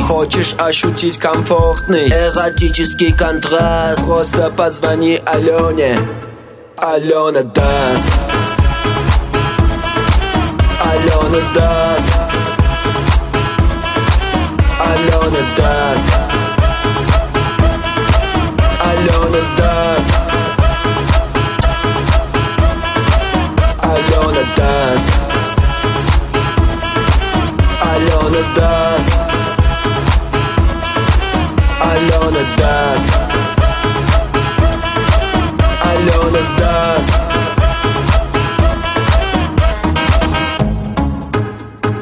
Хочешь ощутить комфортный эротический контраст? Просто позвони Алене, Алена даст. Алена даст. Алена даст. Алена даст. Алена даст. Алена даст. Alona даст. Alona даст.